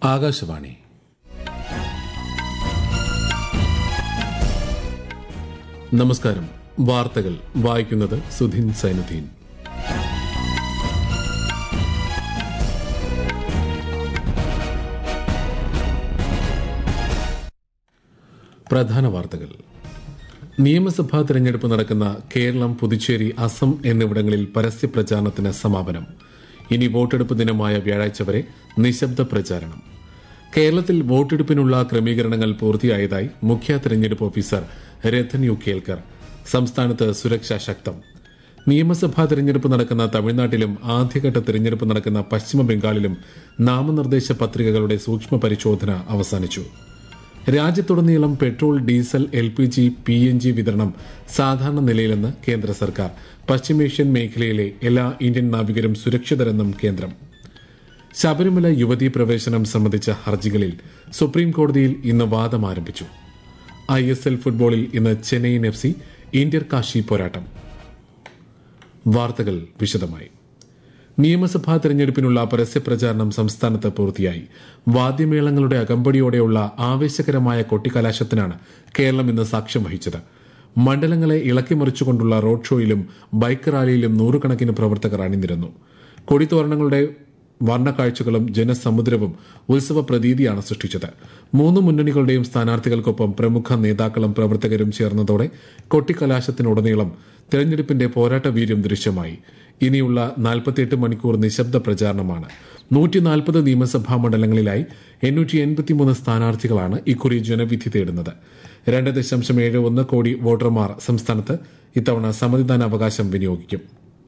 ആകാശവാണി. നമസ്കാരം. വാർത്തകൾ വായിക്കുന്നത് സുധിൻ സൈനുദ്ദീൻ. പ്രധാന വാർത്തകൾ. നിയമസഭാ തെരഞ്ഞെടുപ്പ് നടക്കുന്ന കേരളം, പുതുച്ചേരി, അസം എന്നിവിടങ്ങളിൽ പരസ്യ പ്രചാരണത്തിന് സമാപനം. ഇനി വോട്ടെടുപ്പ് ദിനമായ വ്യാഴാഴ്ച വരെ നിശബ്ദ പ്രചാരണം. കേരളത്തിൽ വോട്ടെടുപ്പിനുള്ള ക്രമീകരണങ്ങൾ പൂർത്തിയായതായി മുഖ്യ തെരഞ്ഞെടുപ്പ് ഓഫീസർ രത്തൻ യു കേൽക്കർ. സംസ്ഥാനത്ത് സുരക്ഷ ശക്തം. നിയമസഭാ തെരഞ്ഞെടുപ്പ് നടക്കുന്ന തമിഴ്നാട്ടിലും ആദ്യഘട്ട തെരഞ്ഞെടുപ്പ് നടക്കുന്ന പശ്ചിമ ബംഗാളിലും നാമനിർദ്ദേശ പത്രികകളുടെ സൂക്ഷ്മ പരിശോധന അവസാനിച്ചു. രാജ്യത്തുടനീളം പെട്രോൾ, ഡീസൽ, LPG, PNG വിതരണം സാധാരണ നിലയിലെന്ന് കേന്ദ്ര സർക്കാർ. പശ്ചിമേഷ്യൻ മേഖലയിലെ എല്ലാ ഇന്ത്യൻ നാവികരും സുരക്ഷിതരെന്നും കേന്ദ്രം. ശബരിമല യുവതീ പ്രവേശനം സംബന്ധിച്ച ഹർജികളിൽ സുപ്രീംകോടതിയിൽ ഇന്ന് വാദം ആരംഭിച്ചു. ISL ഫുട്ബോളിൽ ഇന്ന് ചെന്നൈയിൻ FC ഇന്റർ കാശി പോരാട്ടം. വാർത്തകൾ വിശദമായി. നിയമസഭാ തെരഞ്ഞെടുപ്പിനുള്ള പരസ്യപ്രചാരണം സംസ്ഥാനത്ത് പൂർത്തിയായി. വാദ്യമേളങ്ങളുടെ അകമ്പടിയോടെയുള്ള ആവേശകരമായ കൊട്ടിക്കലാശത്തിനാണ് കേരളം ഇന്ന് സാക്ഷ്യം വഹിച്ചത്. മണ്ഡലങ്ങളെ ഇളക്കിമറിച്ചുകൊണ്ടുള്ള റോഡ് ഷോയിലും ബൈക്ക് റാലിയിലും നൂറുകണക്കിന് പ്രവർത്തകർ അണിനിരന്നു. കൊടിത്തോരണങ്ങളുടെ വർണ്ണക്കാഴ്ചകളും ജനസമുദ്രവും ഉത്സവ പ്രതീതിയാണ് സൃഷ്ടിച്ചത്. മൂന്ന് മുന്നണികളുടെയും സ്ഥാനാർത്ഥികൾക്കൊപ്പം പ്രമുഖ നേതാക്കളും പ്രവർത്തകരും ചേർന്നതോടെ കൊട്ടിക്കലാശത്തിനുടനീളം തെരഞ്ഞെടുപ്പിന്റെ പോരാട്ട വീര്യം ദൃശ്യമായി. ഇനിയുള്ള 48 മണിക്കൂർ നിശബ്ദ പ്രചാരണമാണ്. 140 നിയമസഭാ മണ്ഡലങ്ങളിലായി 883 സ്ഥാനാർത്ഥികളാണ് ഇക്കുറി ജനവിധി തേടുന്നത്. 2.71 കോടി വോട്ടർമാർ സംസ്ഥാനത്ത് ഇത്തവണ സമ്മതിദാനാവകാശം വിനിയോഗിക്കും.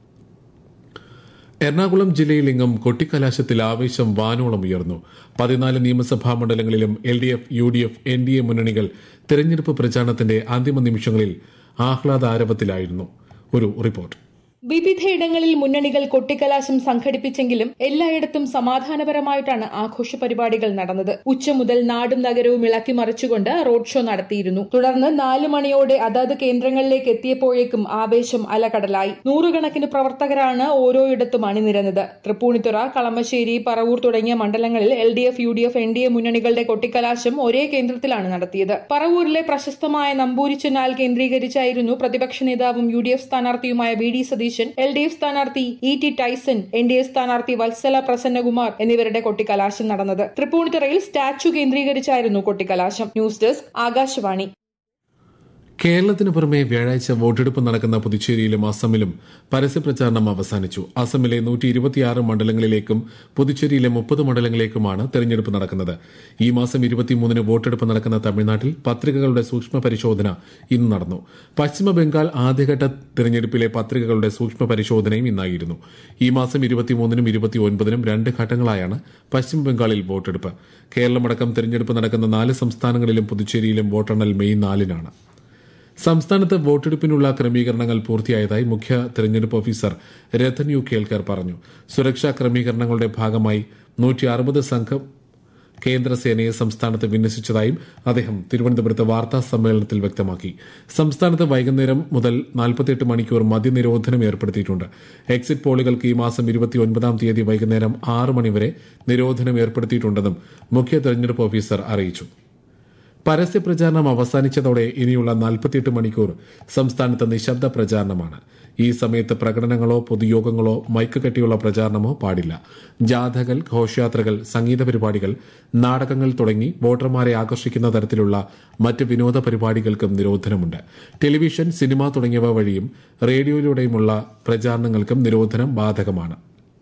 എറണാകുളം ജില്ലയിലെങ്ങും കൊട്ടിക്കലാശത്തിൽ ആവേശം വാനോളം ഉയർന്നു. 14 നിയമസഭാ മണ്ഡലങ്ങളിലും LDF, UDF, NDA മുന്നണികൾ തെരഞ്ഞെടുപ്പ് പ്രചാരണത്തിന്റെ അന്തിമ നിമിഷങ്ങളിൽ ആഹ്ലാദാരവത്തിലായിരുന്നു. ഒരു റിപ്പോർട്ട്. വിവിധയിടങ്ങളിൽ മുന്നണികൾ കൊട്ടിക്കലാശം സംഘടിപ്പിച്ചെങ്കിലും എല്ലായിടത്തും സമാധാനപരമായിട്ടാണ് ആഘോഷ പരിപാടികൾ നടന്നത്. ഉച്ച മുതൽ നാടും നഗരവും ഇളക്കിമറിച്ചുകൊണ്ട് റോഡ് ഷോ നടത്തിയിരുന്നു. തുടർന്ന് 4 മണിയോടെ അതത് കേന്ദ്രങ്ങളിലേക്ക് എത്തിയപ്പോഴേക്കും ആവേശം അലകടലായി. നൂറുകണക്കിന് പ്രവർത്തകരാണ് ഓരോയിടത്തും അണിനിരന്നത്. തൃപ്പൂണിത്തുറ, കളമശ്ശേരി, പറവൂർ തുടങ്ങിയ മണ്ഡലങ്ങളിൽ LDF, UDF, NDA മുന്നണികളുടെ കൊട്ടിക്കലാശം ഒരേ കേന്ദ്രത്തിലാണ് നടത്തിയത്. പറവൂരിലെ പ്രശസ്തമായ നമ്പൂരിച്ചനാൽ കേന്ദ്രീകരിച്ചായിരുന്നു പ്രതിപക്ഷ നേതാവും UDF സ്ഥാനാർത്ഥിയുമായ VD സതീശൻ, LDF സ്ഥാനാർത്ഥി E.T. ടൈസൺ, NDA സ്ഥാനാർത്ഥി വത്സല പ്രസന്നകുമാർ എന്നിവരുടെ കൊട്ടിക്കലാശം നടന്നത്. തൃപ്പൂണിത്തുറയിൽ സ്റ്റാച്യു കേന്ദ്രീകരിച്ചായിരുന്നു കൊട്ടിക്കലാശം. News desk, Akashvani. കേരളത്തിന് പുറമെ വ്യാഴാഴ്ച വോട്ടെടുപ്പ് നടക്കുന്ന പുതുച്ചേരിയിലും അസമിലും പരസ്യപ്രചാരണം അവസാനിച്ചു. അസമിലെ 126 മണ്ഡലങ്ങളിലേക്കും പുതുച്ചേരിയിലെ 30 മണ്ഡലങ്ങളിലേക്കുമാണ് തെരഞ്ഞെടുപ്പ് നടക്കുന്നത്. ഈ മാസം 23-ന് വോട്ടെടുപ്പ് നടക്കുന്ന തമിഴ്നാട്ടിൽ പത്രികകളുടെ സൂക്ഷ്മ പരിശോധന ഇന്ന് നടന്നു. പശ്ചിമ ബംഗാൾ ആദ്യഘട്ട തെരഞ്ഞെടുപ്പിലെ പത്രികകളുടെ സൂക്ഷ്മ പരിശോധനയും ഇന്നായിരുന്നു. ഈ മാസം 23-നും 29-നും 2 ഘട്ടങ്ങളായാണ് പശ്ചിമ ബംഗാളിൽ വോട്ടെടുപ്പ്. കേരളമടക്കം തെരഞ്ഞെടുപ്പ് നടക്കുന്ന 4 സംസ്ഥാനങ്ങളിലും പുതുച്ചേരിയിലും വോട്ടെണ്ണൽ മെയ് 4-നാണ്. സംസ്ഥാനത്ത് വോട്ടെടുപ്പിനുള്ള ക്രമീകരണങ്ങൾ പൂർത്തിയായതായി മുഖ്യ തെരഞ്ഞെടുപ്പ് ഓഫീസർ രത്തൻ യു കേൽക്കർ പറഞ്ഞു. സുരക്ഷാ ക്രമീകരണങ്ങളുടെ ഭാഗമായി 160 സംഘം കേന്ദ്രസേനയെ സംസ്ഥാനത്ത് വിന്യസിച്ചതായും അദ്ദേഹം തിരുവനന്തപുരത്ത് വാർത്താ സമ്മേളനത്തിൽ വ്യക്തമാക്കി. സംസ്ഥാനത്ത് വൈകുന്നേരം മുതൽ 48 മണിക്കൂർ മദ്യനിരോധനം ഏർപ്പെടുത്തിയിട്ടുണ്ട്. എക്സിറ്റ് പോളുകൾക്ക് ഈ മാസം 29-ാം തീയതി വൈകുന്നേരം 6 മണിവരെ നിരോധനം ഏർപ്പെടുത്തിയിട്ടുണ്ടെന്നും മുഖ്യ തെരഞ്ഞെടുപ്പ് ഓഫീസർ അറിയിച്ചു. പരസ്യപ്രചാരണം അവസാനിച്ചതോടെ ഇനിയുള്ള 48 മണിക്കൂർ സംസ്ഥാനത്ത് നിശബ്ദ പ്രചാരണമാണ്. ഈ സമയത്ത് പ്രകടനങ്ങളോ പൊതുയോഗങ്ങളോ മൈക്ക് കെട്ടിയുള്ള പ്രചാരണമോ പാടില്ല. ജാഥകൾ, ഘോഷയാത്രകൾ, സംഗീത പരിപാടികൾ, നാടകങ്ങൾ തുടങ്ങി വോട്ടർമാരെ ആകർഷിക്കുന്ന തരത്തിലുള്ള മറ്റ് വിനോദ പരിപാടികൾക്കും നിരോധനമുണ്ട്. ടെലിവിഷൻ, സിനിമ തുടങ്ങിയവ വഴിയും റേഡിയോയിലൂടെയുമുള്ള പ്രചാരണങ്ങൾക്കും നിരോധനം ബാധകമാണ്.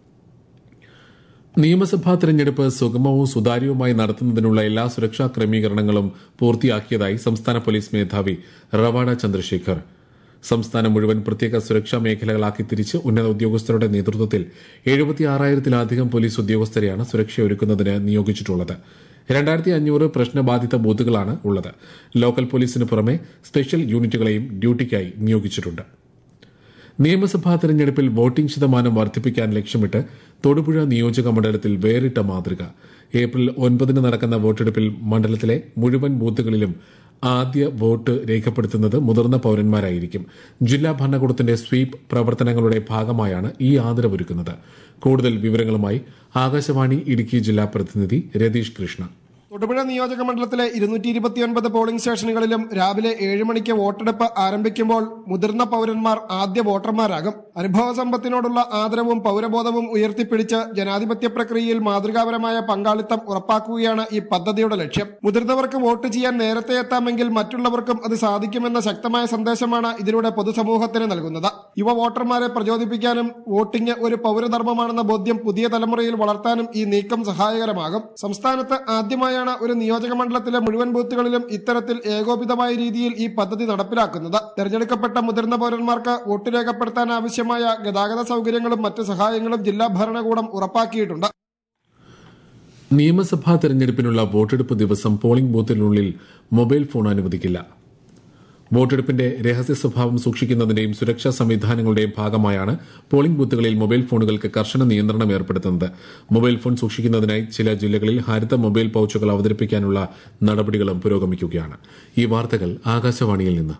നിയമസഭാ തെരഞ്ഞെടുപ്പ് സുഗമവും സുതാര്യവുമായി നടത്തുന്നതിനുള്ള എല്ലാ സുരക്ഷാ ക്രമീകരണങ്ങളും പൂർത്തിയാക്കിയതായി സംസ്ഥാന പോലീസ് മേധാവി റവാഡ ചന്ദ്രശേഖർ. സംസ്ഥാനം മുഴുവൻ പ്രത്യേക സുരക്ഷാ മേഖലകളാക്കി തിരിച്ച് ഉന്നത ഉദ്യോഗസ്ഥരുടെ നേതൃത്വത്തിൽ 76,000-ത്തിലധികം പോലീസ് ഉദ്യോഗസ്ഥരെയാണ് സുരക്ഷയൊരുക്കുന്നതിന് നിയോഗിച്ചിട്ടുള്ളത്. 2,500 പ്രശ്നബാധിത ബൂത്തുകളാണ് ഉള്ളത്. ലോക്കൽ പോലീസിന് പുറമെ സ്പെഷ്യൽ യൂണിറ്റുകളെയും ഡ്യൂട്ടിക്കായി നിയോഗിച്ചിട്ടുണ്ട്. നിയമസഭാ തെരഞ്ഞെടുപ്പിൽ വോട്ടിംഗ് ശതമാനം വർദ്ധിപ്പിക്കാൻ ലക്ഷ്യമിട്ട് തൊടുപുഴ നിയോജക മണ്ഡലത്തിൽ വേറിട്ട മാതൃക. ഏപ്രിൽ 9-ന് നടക്കുന്ന വോട്ടെടുപ്പിൽ മണ്ഡലത്തിലെ മുഴുവൻ ബൂത്തുകളിലും ആദ്യ വോട്ട് രേഖപ്പെടുത്തുന്നത് മുതിർന്ന പൌരന്മാരായിരിക്കും. ജില്ലാ ഭരണകൂടത്തിന്റെ സ്വീപ് പ്രവർത്തനങ്ങളുടെ ഭാഗമായാണ് ഈ ആദരവൊരുക്കുന്നത്. കൂടുതൽ വിവരങ്ങളുമായി ആകാശവാണി ഇടുക്കി ജില്ലാ പ്രതിനിധി രതീഷ് കൃഷ്ണ. തൊടുപുഴ നിയോജക മണ്ഡലത്തിലെ 229 പോളിംഗ് സ്റ്റേഷനുകളിലും രാവിലെ 7 മണിക്ക് വോട്ടെടുപ്പ് ആരംഭിക്കുമ്പോൾ മുതിർന്ന പൌരന്മാർ ആദ്യ വോട്ടർമാരാകും. അനുഭവ സമ്പത്തിനോടുള്ള ആദരവും പൌരബോധവും ഉയർത്തിപ്പിടിച്ച് ജനാധിപത്യ പ്രക്രിയയിൽ മാതൃകാപരമായ പങ്കാളിത്തം ഉറപ്പാക്കുകയാണ് ഈ പദ്ധതിയുടെ ലക്ഷ്യം. മുതിർന്നവർക്ക് വോട്ട് ചെയ്യാൻ നേരത്തെ എത്താമെങ്കിൽ മറ്റുള്ളവർക്കും അത് സാധിക്കുമെന്ന ശക്തമായ സന്ദേശമാണ് ഇതിലൂടെ പൊതുസമൂഹത്തിന് നൽകുന്നത്. യുവ വോട്ടർമാരെ പ്രചോദിപ്പിക്കാനും വോട്ടിംഗ് ഒരു പൌരധർമ്മമാണെന്ന ബോധ്യം പുതിയ തലമുറയിൽ വളർത്താനും ഈ നീക്കം സഹായകരമാകും. സംസ്ഥാനത്ത് ആദ്യമായ ഒരു നിയോജക മണ്ഡലത്തിലെ മുഴുവൻ ബൂത്തുകളിലും ഇത്തരത്തിൽ ഏകോപിതമായ രീതിയിൽ ഈ പദ്ധതി നടപ്പിലാക്കുന്നത്. തെരഞ്ഞെടുക്കപ്പെട്ട മുതിർന്ന പൌരന്മാർക്ക് വോട്ട് രേഖപ്പെടുത്താൻ ആവശ്യമായ ഗതാഗത സൌകര്യങ്ങളും മറ്റ് സഹായങ്ങളും ജില്ലാ ഭരണകൂടം ഉറപ്പാക്കിയിട്ടുണ്ട്. നിയമസഭാ തെരഞ്ഞെടുപ്പിനുള്ള വോട്ടെടുപ്പ് ദിവസം പോളിംഗ് ബൂത്തിനുള്ളിൽ മൊബൈൽ ഫോൺ അനുവദിക്കില്ല. വോട്ടെടുപ്പിന്റെ രഹസ്യ സ്വഭാവം സൂക്ഷിക്കുന്നതിന്റെയും സുരക്ഷാ സംവിധാനങ്ങളുടെയും ഭാഗമായാണ് പോളിംഗ് ബൂത്തുകളിൽ മൊബൈൽ ഫോണുകൾക്ക് കർശന നിയന്ത്രണം ഏർപ്പെടുത്തുന്നത്. മൊബൈൽ ഫോൺ സൂക്ഷിക്കുന്നതിനായി ചില ജില്ലകളിൽ ഹരിത മൊബൈൽ പൌച്ചുകൾ അവതരിപ്പിക്കാനുള്ള നടപടികളും പുരോഗമിക്കുകയാണ്. ഈ വാർത്തകൾ ആകാശവാണിയിൽ നിന്ന്.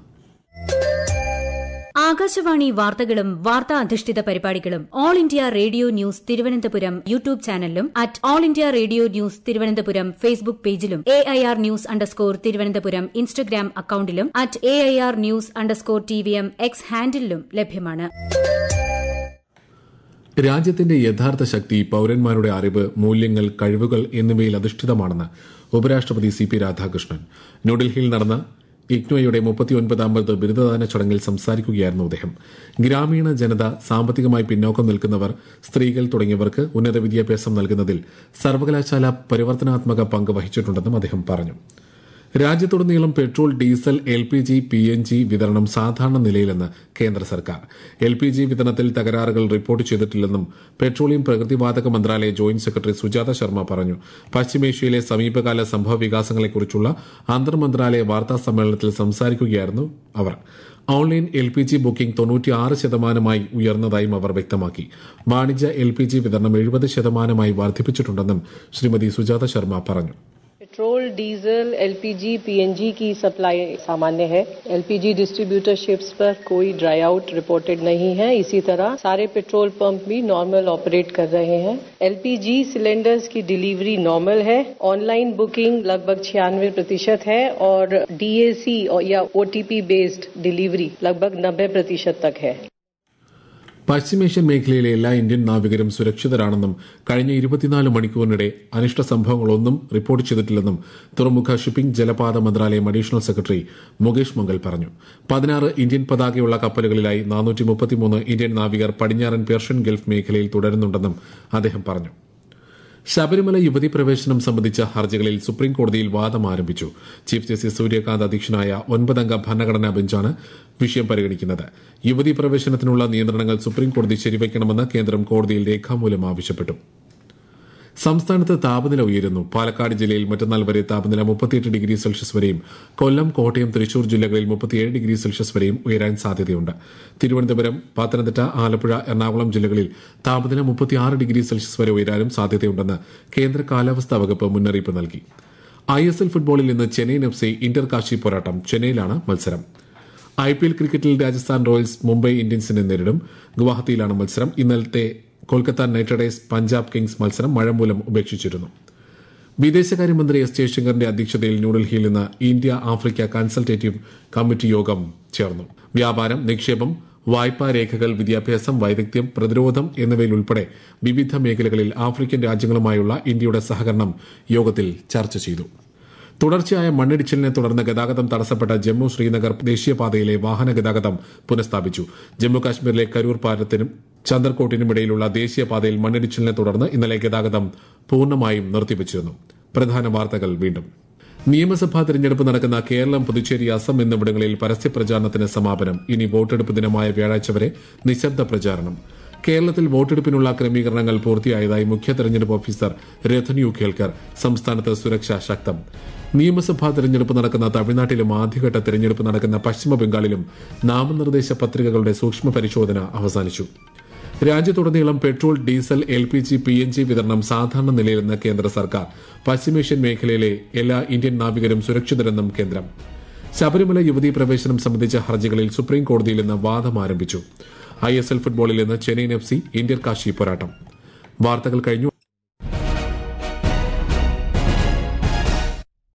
ആകാശവാണി വാർത്തകളും വാർത്താ അധിഷ്ഠിത പരിപാടികളും All India Radio news Thiruvananthapuram YouTube ചാനലിലും at All India Radio news Thiruvananthapuram Facebook പേജിലും AIR ന്യൂസ് _തിരുവനന്തപുരം ഇൻസ്റ്റഗ്രാം അക്കൌണ്ടിലും at AIR news _TVM X ഹാൻഡിലും ലഭ്യമാണ്. രാജ്യത്തിന്റെ യഥാർത്ഥ ശക്തി പൌരന്മാരുടെ അറിവ്, മൂല്യങ്ങൾ, കഴിവുകൾ എന്നിവയിൽ അധിഷ്ഠിതമാണെന്ന് ഉപരാഷ്ട്രപതി CP രാധാകൃഷ്ണൻ. ന്യൂഡൽഹിയിൽ നടന്ന ഇഗ്നോയുടെ 39ാമത് ബിരുദദാന ചടങ്ങിൽ സംസാരിക്കുകയായിരുന്നു അദ്ദേഹം. ഗ്രാമീണ ജനത, സാമ്പത്തികമായി പിന്നോക്കം നിൽക്കുന്നവർ, സ്ത്രീകൾ തുടങ്ങിയവർക്ക് ഉന്നത വിദ്യാഭ്യാസം നൽകുന്നതിൽ സർവകലാശാല പരിവർത്തനാത്മക പങ്ക് വഹിച്ചിട്ടുണ്ടെന്നും അദ്ദേഹം പറഞ്ഞു. രാജ്യത്തുടനീളം പെട്രോൾ, ഡീസൽ, LPG, PNG വിതരണം സാധാരണ നിലയിലെന്ന് കേന്ദ്ര സർക്കാർ. LPG വിതരണത്തിൽ തകരാറുകൾ റിപ്പോർട്ട് ചെയ്തിട്ടില്ലെന്നും പെട്രോളിയം പ്രകൃതിവാതക മന്ത്രാലയ ജോയിന്റ് സെക്രട്ടറി സുജാത ശർമ്മ പറഞ്ഞു. പശ്ചിമേഷ്യയിലെ സമീപകാല സംഭവ വികാസങ്ങളെക്കുറിച്ചുള്ള അന്തർമന്ത്രാലയ വാർത്താ സമ്മേളനത്തിൽ സംസാരിക്കുകയായിരുന്നു അവർ. ഓൺലൈൻ LPG ബുക്കിംഗ് 96% ഉയർന്നതായും അവർ വ്യക്തമാക്കി. വാണിജ്യ LPG വിതരണം 70% വർദ്ധിപ്പിച്ചിട്ടുണ്ടെന്നും ശ്രീമതി സുജാത ശർമ്മ പറഞ്ഞു. पेट्रोल, डीजल, LPG, PNG की सप्लाई सामान्य है. LPG डिस्ट्रीब्यूटरशिप्स पर कोई ड्राई आउट रिपोर्टेड नहीं है. इसी तरह सारे पेट्रोल पंप भी नॉर्मल ऑपरेट कर रहे हैं. LPG सिलेंडर्स की डिलीवरी नॉर्मल है. ऑनलाइन बुकिंग लगभग 96% है और DAC या OTP बेस्ड डिलीवरी लगभग 90% तक है. പശ്ചിമേഷ്യൻ മേഖലയിലെ എല്ലാ ഇന്ത്യൻ നാവികരും സുരക്ഷിതരാണെന്നും കഴിഞ്ഞ 24 മണിക്കൂറിനിടെ അനിഷ്ട സംഭവങ്ങളൊന്നും റിപ്പോർട്ട് ചെയ്തിട്ടില്ലെന്നും തുറമുഖ ഷിപ്പിംഗ് ജലപാത മന്ത്രാലയം അഡീഷണൽ സെക്രട്ടറി മുകേഷ് മംഗൽ പറഞ്ഞു. 16 ഇന്ത്യൻ പതാകയുള്ള കപ്പലുകളിലായി 433 ഇന്ത്യൻ നാവികർ പടിഞ്ഞാറൻ പേർഷ്യൻ ഗൾഫ് മേഖലയിൽ തുടരുന്നുണ്ടെന്നും അദ്ദേഹം പറഞ്ഞു. ശബരിമല യുവതി പ്രവേശനം സംബന്ധിച്ച ഹർജികളിൽ സുപ്രീംകോടതിയിൽ വാദം ആരംഭിച്ചു. ചീഫ് ജസ്റ്റിസ് സൂര്യകാന്ത് അധ്യക്ഷനായ 9-അംഗ ഭരണഘടനാ ബെഞ്ചാണ് വിഷയം പരിഗണിക്കുന്നത്. യുവതി പ്രവേശനത്തിനുള്ള നിയന്ത്രണങ്ങൾ സുപ്രീംകോടതി ശരിവയ്ക്കണമെന്ന് കേന്ദ്രം കോടതിയിൽ രേഖാമൂലം ആവശ്യപ്പെട്ടു. സംസ്ഥാനത്ത് താപനില ഉയരുന്നു. പാലക്കാട് ജില്ലയിൽ മറ്റന്നാൾ വരെ താപനില 38 ഡിഗ്രി സെൽഷ്യസ് വരെയും കൊല്ലം, കോട്ടയം, തൃശൂർ ജില്ലകളിൽ 37 ഡിഗ്രി സെൽഷ്യസ് വരെയും ഉയരാൻ സാധ്യതയുണ്ട്. തിരുവനന്തപുരം, പത്തനംതിട്ട, ആലപ്പുഴ, എറണാകുളം ജില്ലകളിൽ താപനില 36 ഡിഗ്രി സെൽഷ്യസ് വരെ ഉയരാനും സാധ്യതയുണ്ടെന്ന് കേന്ദ്ര കാലാവസ്ഥാ വകുപ്പ് മുന്നറിയിപ്പ് നൽകി. ISL ഫുട്ബോളിൽ ഇന്ന് ചെന്നൈയിൻ FC ഇന്റർ കാശി പോരാട്ടം. ചെന്നൈയിലാണ് മത്സരം. IPL ക്രിക്കറ്റിൽ രാജസ്ഥാൻ റോയൽസ് മുംബൈ ഇന്ത്യൻസിനെ നേരിടും. ഗുവാഹത്തിയിലാണ് മത്സരം. ഇന്നലത്തെ Kolkata Knight Riders Punjab Kings മത്സരം മഴ മൂലം ഉപേക്ഷിച്ചിരുന്നു. വിദേശകാര്യമന്ത്രി S ജയശങ്കറിന്റെ അധ്യക്ഷതയിൽ ന്യൂഡൽഹിയിൽ നിന്ന് ഇന്ത്യ ആഫ്രിക്ക കൺസൾട്ടേറ്റീവ് കമ്മിറ്റി യോഗം ചേർന്നു. വ്യാപാരം, നിക്ഷേപം, വായ്പാ രേഖകൾ, വിദ്യാഭ്യാസം, വൈദഗ്ധ്യം, പ്രതിരോധം എന്നിവയിലുൾപ്പെടെ വിവിധ മേഖലകളിൽ ആഫ്രിക്കൻ രാജ്യങ്ങളുമായുള്ള ഇന്ത്യയുടെ സഹകരണം യോഗത്തിൽ ചർച്ച ചെയ്തു. തുടർച്ചയായ മണ്ണിടിച്ചിലിനെ തുടർന്ന് ഗതാഗതം തടസ്സപ്പെട്ട ജമ്മു ശ്രീനഗർ ദേശീയപാതയിലെ വാഹന ഗതാഗതം പുനഃസ്ഥാപിച്ചു. ജമ്മു കാശ്മീരിലെ കരൂർ പാലത്തിനും ചന്ദർകോട്ടിനുമിടയിലുള്ള ദേശീയപാതയിൽ മണ്ണിടിച്ചിലിനെ തുടർന്ന് ഇന്നലെ ഗതാഗതം പൂർണ്ണമായും നിർത്തിവച്ചിരുന്നു. പ്രധാന വാർത്തകൾ വീണ്ടും. നിയമസഭാ തെരഞ്ഞെടുപ്പ് നടക്കുന്ന കേരളം, പുതുച്ചേരി, അസം എന്നിവിടങ്ങളിൽ പരസ്യ പ്രചാരണത്തിന് സമാപനം. ഇനി വോട്ടെടുപ്പ് ദിനമായ വ്യാഴാഴ്ച വരെ നിശബ്ദ പ്രചാരണം. കേരളത്തിൽ വോട്ടെടുപ്പിനുള്ള ക്രമീകരണങ്ങൾ പൂർത്തിയായതായി മുഖ്യ തെരഞ്ഞെടുപ്പ് ഓഫീസർ രതൻ യു ഖേൽക്കർ. സംസ്ഥാനത്ത് സുരക്ഷ ശക്തം. നിയമസഭാ തെരഞ്ഞെടുപ്പ് നടക്കുന്ന തമിഴ്നാട്ടിലും ആദ്യഘട്ട തെരഞ്ഞെടുപ്പ് നടക്കുന്ന പശ്ചിമബംഗാളിലും നാമനിർദ്ദേശ പത്രികകളുടെ സൂക്ഷ്മ പരിശോധന അവസാനിച്ചു. രാജ്യത്തുടനീളം പെട്രോൾ, ഡീസൽ, LPG, PNG വിതരണം സാധാരണ നിലയിലെന്ന് കേന്ദ്ര സർക്കാർ. പശ്ചിമേഷ്യൻ മേഖലയിലെ എല്ലാ ഇന്ത്യൻ നാവികരും സുരക്ഷിതരെന്നും കേന്ദ്രം. ശബരിമല യുവതീ പ്രവേശനം സംബന്ധിച്ച ഹർജികളിൽ സുപ്രീം കോടതിയിൽ ഇന്ന് വാദം ആരംഭിച്ചു. ISL ഫുട്ബോളിൽ ഇന്ന് ചെന്നൈയിൻ FC ഇന്റർ കാശി പോരാട്ടം. വാർത്തകൾ കഴിഞ്ഞു.